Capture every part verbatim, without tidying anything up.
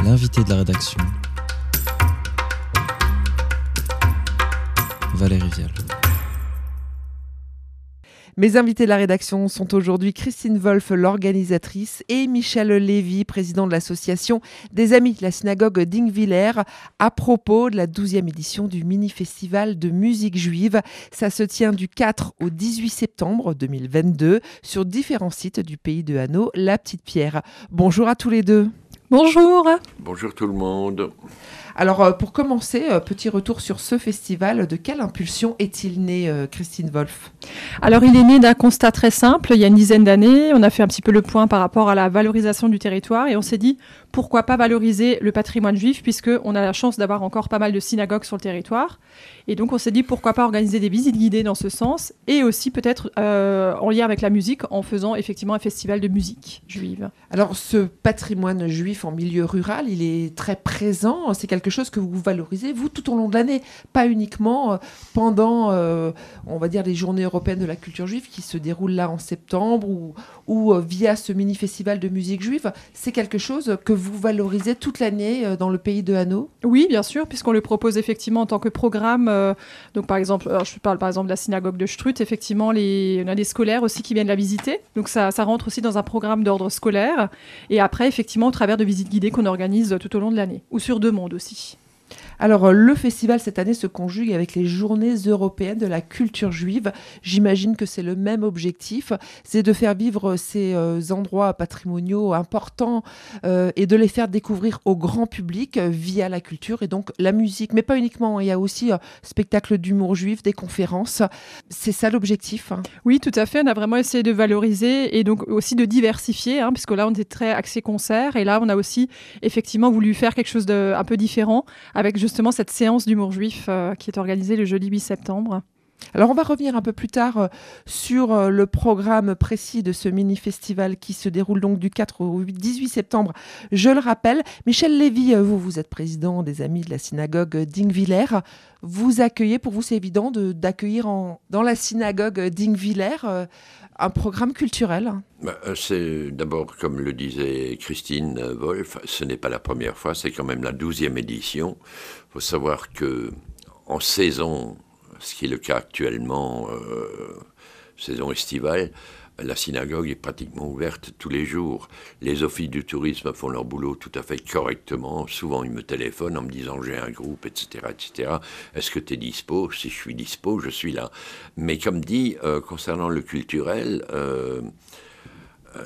L'invité de la rédaction, Valérie Vial. Mes invités de la rédaction sont aujourd'hui Christine Wolf, l'organisatrice, et Michel Lévy, président de l'association des Amis de la Synagogue d'Ingwiller, à propos de la douzième édition du mini-festival de musique juive. Ça se tient du quatre au dix-huit septembre deux mille vingt-deux sur différents sites du pays de Hanau, La Petite-Pierre. Bonjour à tous les deux. Bonjour. Bonjour tout le monde. Alors, pour commencer, petit retour sur ce festival. De quelle impulsion est-il né, Christine Wolf ? Alors, il est né d'un constat très simple. Il y a une dizaine d'années, on a fait un petit peu le point par rapport à la valorisation du territoire et on s'est dit, pourquoi pas valoriser le patrimoine juif, puisqu'on a la chance d'avoir encore pas mal de synagogues sur le territoire. Et donc, on s'est dit, pourquoi pas organiser des visites guidées dans ce sens et aussi peut-être euh, en lien avec la musique, en faisant effectivement un festival de musique juive. Alors, ce patrimoine juif en milieu rural, il est très présent. C'est quelque chose que vous valorisez, vous, tout au long de l'année, pas uniquement pendant, euh, on va dire, les journées européennes de la culture juive qui se déroulent là en septembre ou, ou euh, via ce mini-festival de musique juive. C'est quelque chose que vous valorisez toute l'année euh, dans le pays de Hanau ? Oui, bien sûr, puisqu'on le propose effectivement en tant que programme. Euh, donc, par exemple, alors je parle par exemple de la synagogue de Strutt. Effectivement, les, on a des scolaires aussi qui viennent la visiter. Donc, ça, ça rentre aussi dans un programme d'ordre scolaire. Et après, effectivement, au travers de visites guidées qu'on organise tout au long de l'année, ou sur demande aussi. Alors, le festival, cette année, se conjugue avec les Journées européennes de la culture juive. J'imagine que c'est le même objectif, c'est de faire vivre ces euh, endroits patrimoniaux importants euh, et de les faire découvrir au grand public euh, via la culture et donc la musique. Mais pas uniquement, il y a aussi euh, spectacles d'humour juif, des conférences. C'est ça l'objectif, hein. Oui, tout à fait. On a vraiment essayé de valoriser et donc aussi de diversifier, hein, puisque là, on était très axé concert. Et là, on a aussi effectivement voulu faire quelque chose de un peu différent avec justement cette séance d'humour juif euh, qui est organisée le jeudi huit septembre. Alors, on va revenir un peu plus tard euh, sur euh, le programme précis de ce mini-festival qui se déroule donc du quatre au dix-huit septembre. Je le rappelle, Michel Lévy, vous, vous êtes président des Amis de la Synagogue d'Ingwiller. Vous accueillez, pour vous, c'est évident de, d'accueillir en, dans la synagogue d'Ingwiller euh, un programme culturel. Bah, c'est d'abord, comme le disait Christine Wolf, ce n'est pas la première fois, c'est quand même la douzième édition. Il faut savoir que en saison, ce qui est le cas actuellement, euh, saison estivale, la synagogue est pratiquement ouverte tous les jours. Les offices du tourisme font leur boulot tout à fait correctement. Souvent, ils me téléphonent en me disant « j'ai un groupe, et cetera et cetera. Est-ce que tu es dispo ? Si je suis dispo, je suis là. » Mais comme dit, euh, concernant le culturel, euh, euh,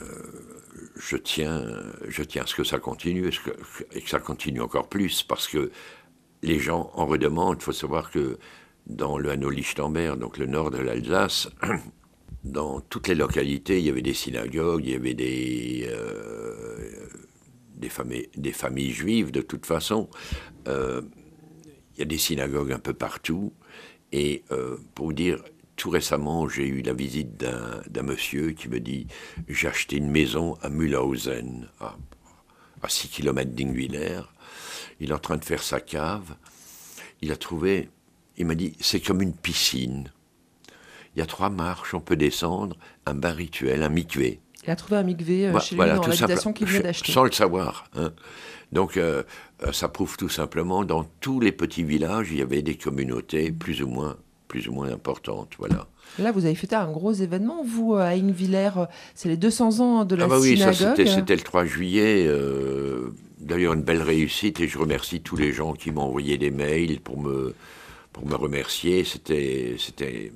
je, tiens, je tiens à ce que ça continue et, ce que, et que ça continue encore plus parce que les gens en redemandent. Il faut savoir que dans le Hanau-Lichtenberg, donc le nord de l'Alsace, dans toutes les localités, il y avait des synagogues, il y avait des, euh, des, familles, des familles juives de toute façon. Euh, il y a des synagogues un peu partout. Et euh, pour vous dire, tout récemment, j'ai eu la visite d'un, d'un monsieur qui me dit « J'ai acheté une maison à Mühlhausen, à, à six kilomètres d'Ingwiller. Il est en train de faire sa cave. Il a trouvé, il m'a dit, c'est comme une piscine. Il y a trois marches, on peut descendre, un bain rituel, un mikvé. Il a trouvé un mikvé euh, bah, chez voilà, lui dans l'habitation qu'il vient d'acheter. Sans le savoir. Hein. Donc, euh, ça prouve tout simplement, dans tous les petits villages, il y avait des communautés plus ou moins, plus ou moins importantes. Voilà. Là, vous avez fêté un gros événement, vous, à Ingwiller. C'est les deux cents ans de la ah bah oui, synagogue. Ça, c'était, c'était le trois juillet. Euh, d'ailleurs, une belle réussite. Et je remercie tous les gens qui m'ont envoyé des mails pour me, pour me remercier. C'était... c'était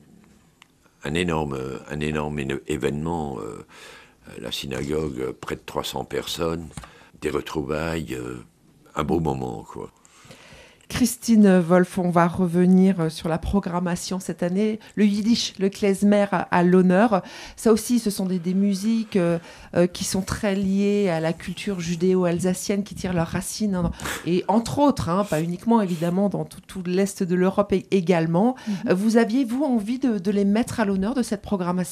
Un énorme, un énorme événement, euh, la synagogue, près de trois cents personnes, des retrouvailles, euh, un beau moment, quoi. Christine Wolf, on va revenir sur la programmation cette année. Le Yiddish, le klezmer à, à l'honneur. Ça aussi, ce sont des, des musiques euh, euh, qui sont très liées à la culture judéo-alsacienne, qui tirent leurs racines. Hein, et entre autres, hein, pas uniquement évidemment, dans tout, tout l'Est de l'Europe également. Mm-hmm. Vous aviez, vous, envie de, de les mettre à l'honneur de cette programmation ?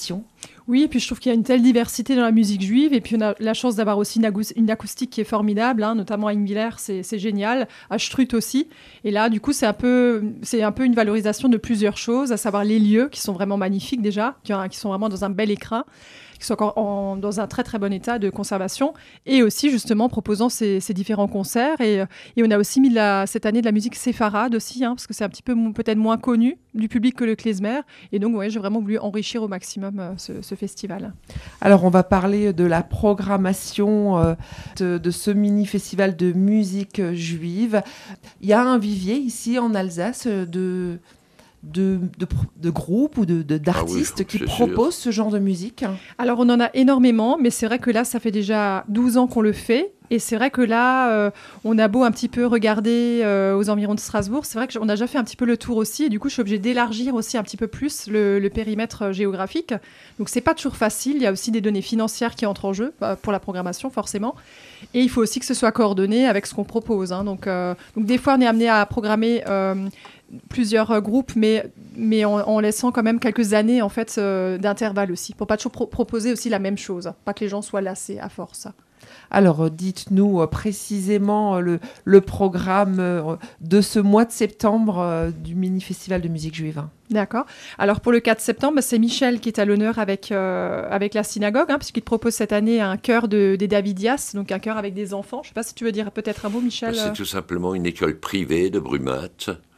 Oui, et puis je trouve qu'il y a une telle diversité dans la musique juive, et puis on a la chance d'avoir aussi une, agou- une acoustique qui est formidable, hein, notamment à Ingviller, c'est, c'est génial, à Strut aussi. Et là, du coup, c'est un, peu, c'est un peu une valorisation de plusieurs choses, à savoir les lieux qui sont vraiment magnifiques déjà, qui, qui sont vraiment dans un bel écrin, qui sont encore en- dans un très très bon état de conservation, et aussi justement proposant ces, ces différents concerts. Et, et on a aussi mis de la, cette année de la musique séfarade aussi, hein, parce que c'est un petit peu mo- peut-être moins connu du public que le klezmer. Et donc, ouais, j'ai vraiment voulu enrichir au maximum euh, ce, ce festival. Alors, on va parler de la programmation euh, de, de ce mini-festival de musique euh, juive. Il y a un vivier ici en Alsace euh, de, de, de, de groupes ou de, de, d'artistes Ah oui, qui c'est proposent sûr. ce genre de musique. Alors, on en a énormément, mais c'est vrai que là, ça fait déjà douze ans qu'on le fait. Et c'est vrai que là, euh, on a beau un petit peu regarder euh, aux environs de Strasbourg, c'est vrai qu'on a déjà fait un petit peu le tour aussi. Et du coup, je suis obligée d'élargir aussi un petit peu plus le, le périmètre euh, géographique. Donc, c'est pas toujours facile. Il y a aussi des données financières qui entrent en jeu bah, pour la programmation, forcément. Et il faut aussi que ce soit coordonné avec ce qu'on propose, hein. Donc, euh, donc, des fois, on est amené à programmer euh, plusieurs euh, groupes, mais, mais en, en laissant quand même quelques années en fait, euh, d'intervalle aussi, pour pas toujours pro- proposer aussi la même chose. Pas que les gens soient lassés à force. Alors, euh, dites-nous euh, précisément euh, le, le programme euh, de ce mois de septembre euh, du mini-festival de musique juive. D'accord. Alors pour le quatre septembre, c'est Michel qui est à l'honneur avec, euh, avec la synagogue, hein, puisqu'il propose cette année un chœur de, des Davidias, donc un chœur avec des enfants. Je ne sais pas si tu veux dire peut-être un mot, Michel. C'est tout simplement une école privée de Brumat.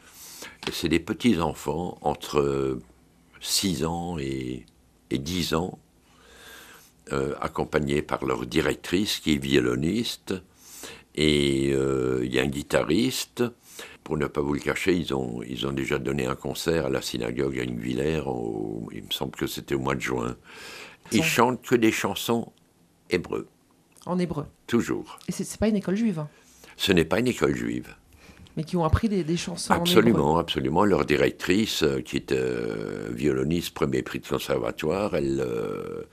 Et c'est des petits-enfants entre six ans et, et dix ans, euh, accompagnés par leur directrice qui est violoniste. Et euh, il y a un guitariste. Pour ne pas vous le cacher, ils ont, ils ont déjà donné un concert à la synagogue à Ingviller, au, il me semble que c'était au mois de juin. Ils chantent que des chansons hébreux. En hébreu. Toujours. Et c'est, c'est pas une école juive, hein, Ce n'est pas une école juive. mais qui ont appris des, des chansons Absolument, en hébreu. absolument. Leur directrice, euh, qui est euh, violoniste, premier prix de conservatoire, elle, euh,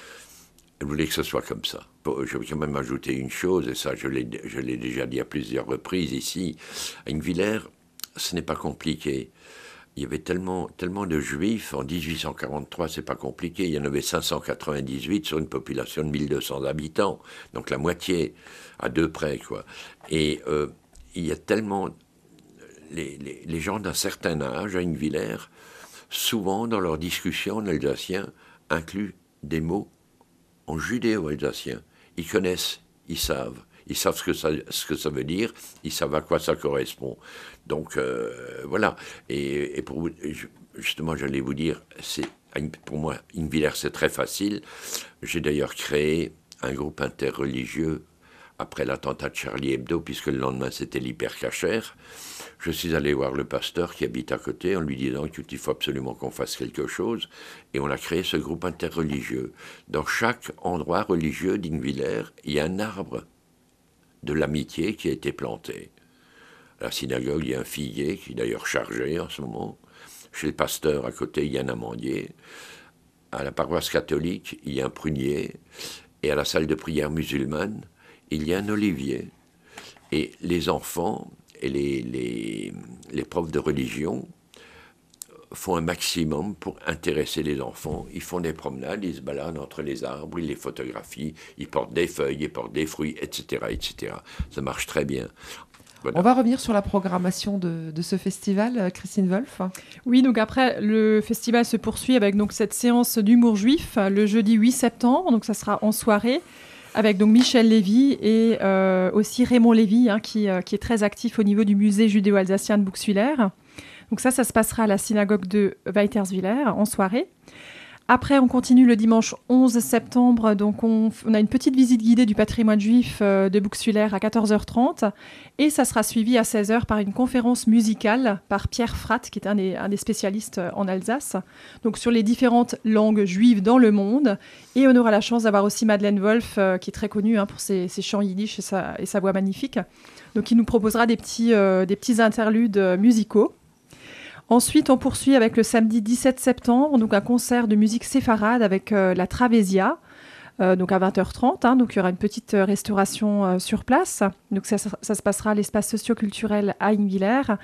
elle voulait que ce soit comme ça. Bon, je vais quand même ajouter une chose, et ça je l'ai, je l'ai déjà dit à plusieurs reprises ici, à Ingviller, ce n'est pas compliqué. Il y avait tellement, tellement de juifs, en dix-huit cent quarante-trois, c'est pas compliqué, il y en avait cinq cent quatre-vingt-dix-huit sur une population de mille deux cents habitants, donc la moitié, à deux près, quoi. Et euh, il y a tellement... Les, les, les gens d'un certain âge, à Ingviller, souvent dans leurs discussions en alsacien, incluent des mots en judéo-alsacien. Ils connaissent, ils savent. Ils savent ce que ça, ce que ça veut dire, ils savent à quoi ça correspond. Donc, euh, voilà. Et, et pour vous, justement, j'allais vous dire, c'est, pour moi, Ingviller, c'est très facile. J'ai d'ailleurs créé un groupe interreligieux après l'attentat de Charlie Hebdo, puisque le lendemain, c'était l'hypercachère. Je suis allé voir le pasteur qui habite à côté en lui disant qu'il faut absolument qu'on fasse quelque chose. Et on a créé ce groupe interreligieux. Dans chaque endroit religieux d'Ingviller, il y a un arbre de l'amitié qui a été planté. À la synagogue, il y a un figuier qui est d'ailleurs chargé en ce moment. Chez le pasteur, à côté, il y a un amandier. À la paroisse catholique, il y a un prunier. Et à la salle de prière musulmane, il y a un olivier. Et les enfants et les, les, les profs de religion font un maximum pour intéresser les enfants. Ils font des promenades, ils se baladent entre les arbres, ils les photographient, ils portent des feuilles, ils portent des fruits, et cetera, et cetera. Ça marche très bien. Voilà. On va revenir sur la programmation de, de ce festival, Christine Wolf. Oui, donc après, le festival se poursuit avec donc, cette séance d'humour juif le jeudi huit septembre, donc ça sera en soirée, avec donc Michel Lévy et euh, aussi Raymond Lévy, hein, qui, euh, qui est très actif au niveau du musée judéo-alsacien de Bouxwiller. Donc ça, ça se passera à la synagogue de Weiterswiller en soirée. Après, on continue le dimanche onze septembre. Donc, on, on a une petite visite guidée du patrimoine juif euh, de Bouxwiller à quatorze heures trente. Et ça sera suivi à seize heures par une conférence musicale par Pierre Fratt, qui est un des, un des spécialistes en Alsace, donc sur les différentes langues juives dans le monde. Et on aura la chance d'avoir aussi Madeleine Wolf, euh, qui est très connue hein, pour ses, ses chants yiddish et sa, et sa voix magnifique. Donc, il nous proposera des petits, euh, des petits interludes euh, musicaux. Ensuite, on poursuit avec le samedi dix-sept septembre, donc un concert de musique séfarade avec euh, la Travesia, euh, donc à vingt heures trente. Hein, donc il y aura une petite restauration euh, sur place. Donc ça, ça, ça se passera à l'espace socio-culturel à Ingviller.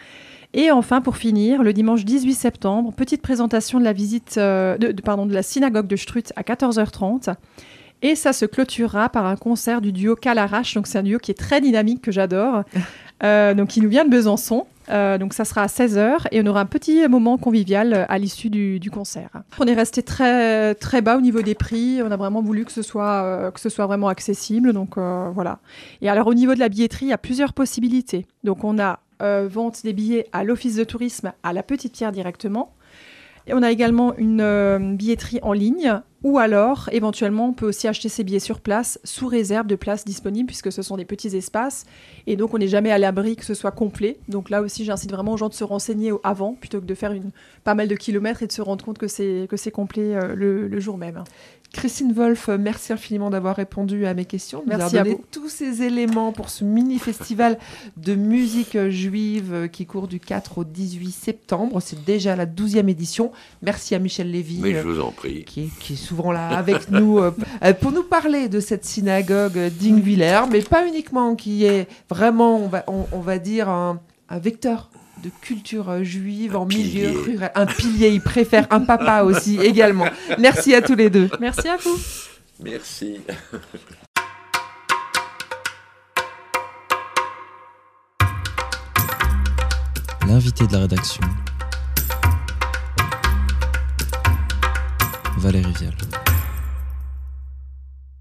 Et enfin, pour finir, le dimanche dix-huit septembre, petite présentation de la visite, euh, de, de, pardon, de la synagogue de Strut à quatorze heures trente. Et ça se clôturera par un concert du duo Calarache. Donc, c'est un duo qui est très dynamique, que j'adore, euh, donc qui nous vient de Besançon. Euh, donc ça sera à seize heures et on aura un petit moment convivial à l'issue du, du concert. On est resté très, très bas au niveau des prix. On a vraiment voulu que ce soit, euh, que ce soit vraiment accessible. Donc euh, voilà. Et alors au niveau de la billetterie, il y a plusieurs possibilités. Donc on a euh, vente des billets à l'office de tourisme à la Petite Pierre directement. Et on a également une euh, billetterie en ligne ou alors, éventuellement, on peut aussi acheter ses billets sur place sous réserve de places disponibles puisque ce sont des petits espaces et donc on n'est jamais à l'abri que ce soit complet. Donc là aussi, j'incite vraiment aux gens de se renseigner avant plutôt que de faire une, pas mal de kilomètres et de se rendre compte que c'est, que c'est complet euh, le, le jour même. Christine Wolf, merci infiniment d'avoir répondu à mes questions. Nous merci avoir donné à vous. tous ces éléments pour ce mini-festival de musique juive qui court du quatre au dix-huit septembre. C'est déjà la douzième édition. Merci à Michel Lévy. Mais je vous en prie. Qui est, qui est souvent là avec nous euh, pour nous parler de cette synagogue d'Ingwiller, mais pas uniquement, qui est vraiment, on va, on, on va dire, un, un vecteur de culture juive en milieu rural. Un pilier, il préfère un papa aussi également. Merci à tous les deux. Merci à vous. Merci. L'invité de la rédaction, Valérie Vial.